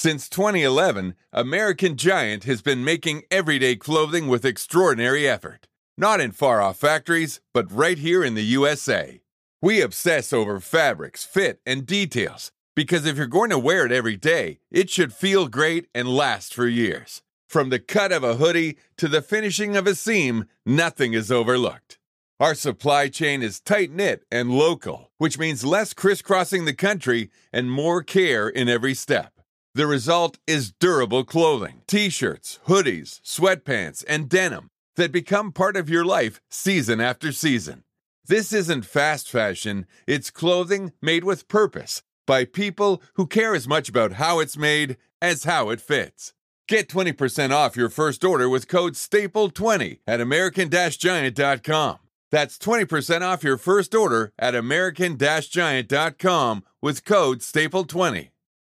Since 2011, American Giant has been making everyday clothing with extraordinary effort. Not in far-off factories, but right here in the USA. We obsess over fabrics, fit, and details, because if you're going to wear it every day, it should feel great and last for years. From the cut of a hoodie to the finishing of a seam, nothing is overlooked. Our supply chain is tight-knit and local, which means less crisscrossing the country and more care in every step. The result is durable clothing, t-shirts, hoodies, sweatpants, and denim that become part of your life season after season. This isn't fast fashion, it's clothing made with purpose by people who care as much about how it's made as how it fits. Get 20% off your first order with code STAPLE20 at American-Giant.com. That's 20% off your first order at American-Giant.com with code STAPLE20.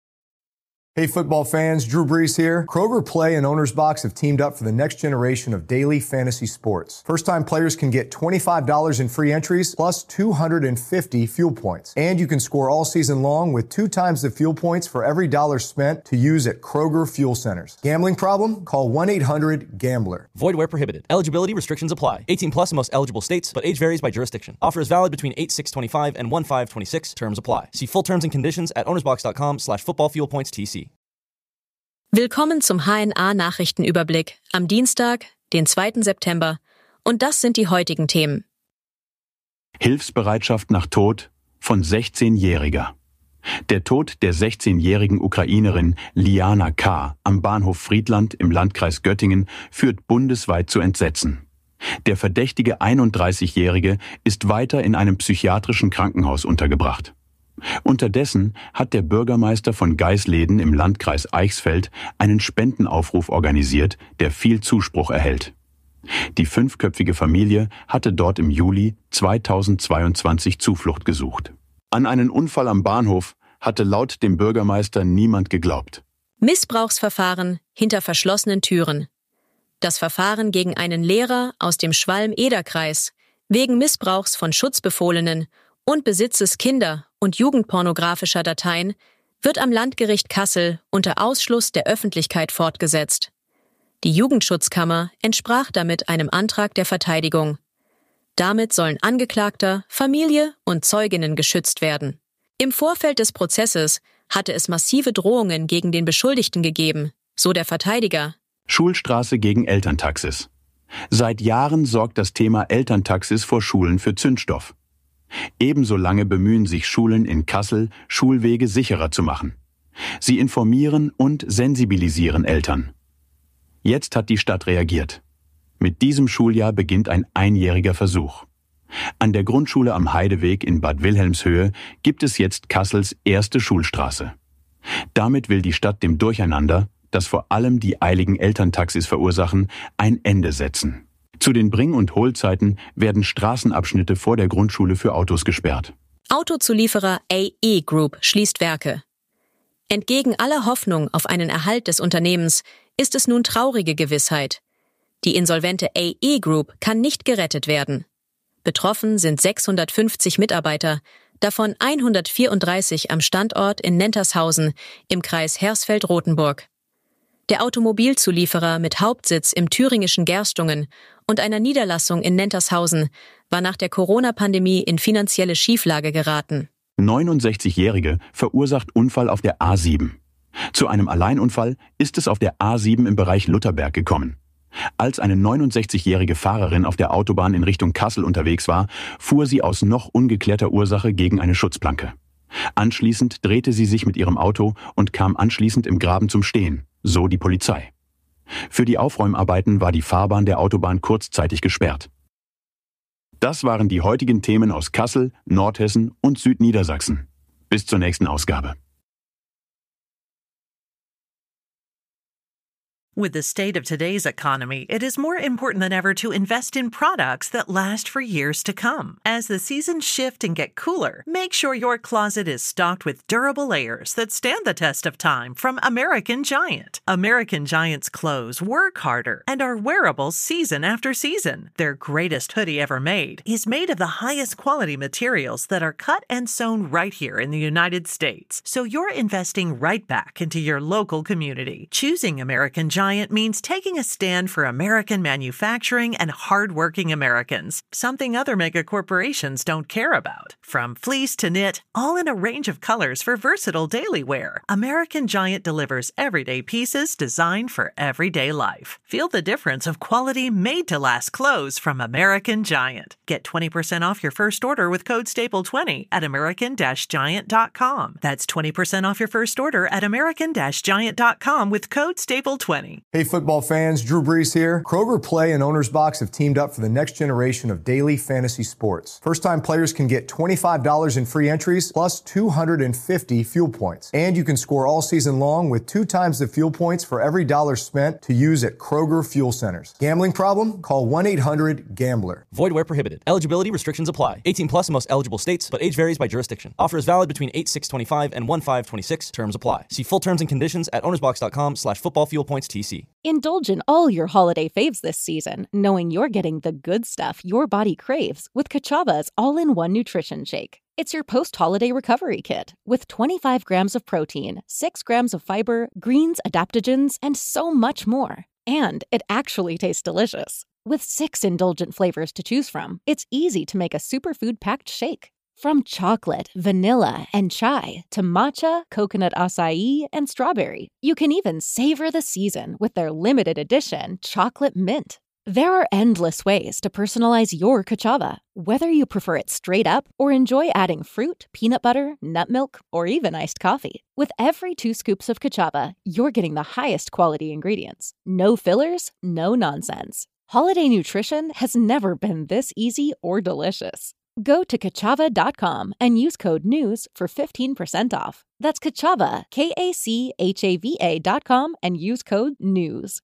Hey football fans, Drew Brees here. Kroger Play and Owner's Box have teamed up for the next generation of daily fantasy sports. First-time players can get $25 in free entries plus 250 fuel points. And you can score all season long with 2 times the fuel points for every dollar spent to use at Kroger Fuel Centers. Gambling problem? Call 1-800-GAMBLER. Void where prohibited. Eligibility restrictions apply. 18 plus in most eligible states, but age varies by jurisdiction. Offer is valid between 8/6/25 and 1/5/26. Terms apply. See full terms and conditions at ownersbox.com/footballfuelpointstc. Willkommen zum HNA-Nachrichtenüberblick am Dienstag, den 2. September. Und das sind die heutigen Themen. Hilfsbereitschaft nach Tod von 16-Jähriger. Der Tod der 16-jährigen Ukrainerin Liana K. am Bahnhof Friedland im Landkreis Göttingen führt bundesweit zu Entsetzen. Der verdächtige 31-Jährige ist weiter in einem psychiatrischen Krankenhaus untergebracht. Unterdessen hat der Bürgermeister von Geisleden im Landkreis Eichsfeld einen Spendenaufruf organisiert, der viel Zuspruch erhält. Die 5-köpfige Familie hatte dort im Juli 2022 Zuflucht gesucht. An einen Unfall am Bahnhof hatte laut dem Bürgermeister niemand geglaubt. Missbrauchsverfahren hinter verschlossenen Türen. Das Verfahren gegen einen Lehrer aus dem Schwalm-Eder-Kreis wegen Missbrauchs von Schutzbefohlenen und Besitzes kinder- und jugendpornografischer Dateien wird am Landgericht Kassel unter Ausschluss der Öffentlichkeit fortgesetzt. Die Jugendschutzkammer entsprach damit einem Antrag der Verteidigung. Damit sollen Angeklagter, Familie und Zeuginnen geschützt werden. Im Vorfeld des Prozesses hatte es massive Drohungen gegen den Beschuldigten gegeben, so der Verteidiger. Schulstraße gegen Elterntaxis. Seit Jahren sorgt das Thema Elterntaxis vor Schulen für Zündstoff. Ebenso lange bemühen sich Schulen in Kassel, Schulwege sicherer zu machen. Sie informieren und sensibilisieren Eltern. Jetzt hat die Stadt reagiert. Mit diesem Schuljahr beginnt ein einjähriger Versuch. An der Grundschule am Heideweg in Bad Wilhelmshöhe gibt es jetzt Kassels erste Schulstraße. Damit will die Stadt dem Durcheinander, das vor allem die eiligen Elterntaxis verursachen, ein Ende setzen. Zu den Bring- und Holzeiten werden Straßenabschnitte vor der Grundschule für Autos gesperrt. Autozulieferer AE Group schließt Werke. Entgegen aller Hoffnung auf einen Erhalt des Unternehmens ist es nun traurige Gewissheit. Die insolvente AE Group kann nicht gerettet werden. Betroffen sind 650 Mitarbeiter, davon 134 am Standort in Nentershausen im Kreis Hersfeld-Rotenburg. Der Automobilzulieferer mit Hauptsitz im thüringischen Gerstungen und einer Niederlassung in Nentershausen war nach der Corona-Pandemie in finanzielle Schieflage geraten. 69-Jährige verursacht Unfall auf der A7. Zu einem Alleinunfall ist es auf der A7 im Bereich Lutherberg gekommen. Als eine 69-jährige Fahrerin auf der Autobahn in Richtung Kassel unterwegs war, fuhr sie aus noch ungeklärter Ursache gegen eine Schutzplanke. Anschließend drehte sie sich mit ihrem Auto und kam anschließend im Graben zum Stehen, so die Polizei. Für die Aufräumarbeiten war die Fahrbahn der Autobahn kurzzeitig gesperrt. Das waren die heutigen Themen aus Kassel, Nordhessen und Südniedersachsen. Bis zur nächsten Ausgabe. With the state of today's economy, it is more important than ever to invest in products that last for years to come. As the seasons shift and get cooler, make sure your closet is stocked with durable layers that stand the test of time from American Giant. American Giant's clothes work harder and are wearable season after season. Their greatest hoodie ever made is made of the highest quality materials that are cut and sewn right here in the United States. So you're investing right back into your local community. Choosing American Giant means taking a stand for American manufacturing and hardworking Americans, something other mega corporations don't care about. From fleece to knit, all in a range of colors for versatile daily wear, American Giant delivers everyday pieces designed for everyday life. Feel the difference of quality made-to-last clothes from American Giant. Get 20% off your first order with code STAPLE20 at american-giant.com. That's 20% off your first order at american-giant.com with code STAPLE20. Hey football fans, Drew Brees here. Kroger Play and Owner's Box have teamed up for the next generation of daily fantasy sports. First-time players can get $25 in free entries plus 250 fuel points. And you can score all season long with 2 times the fuel points for every dollar spent to use at Kroger Fuel Centers. Gambling problem? Call 1-800-GAMBLER. Void where prohibited. Eligibility restrictions apply. 18 plus in most eligible states, but age varies by jurisdiction. Offer is valid between 8/6/25 and 1/5/26. Terms apply. See full terms and conditions at ownersbox.com/footballfuelpointstc. Indulge in all your holiday faves this season, knowing you're getting the good stuff your body craves with Kachava's all-in-one nutrition shake. It's your post-holiday recovery kit with 25 grams of protein, 6 grams of fiber, greens, adaptogens, and so much more. And it actually tastes delicious. With 6 indulgent flavors to choose from, it's easy to make a superfood-packed shake. From chocolate, vanilla, and chai to matcha, coconut acai, and strawberry, you can even savor the season with their limited edition chocolate mint. There are endless ways to personalize your Kachava, whether you prefer it straight up or enjoy adding fruit, peanut butter, nut milk, or even iced coffee. With every 2 scoops of Kachava, you're getting the highest quality ingredients. No fillers, no nonsense. Holiday nutrition has never been this easy or delicious. Go to Kachava.com and use code NEWS for 15% off. That's Kachava, KACHAVA.com, and use code NEWS.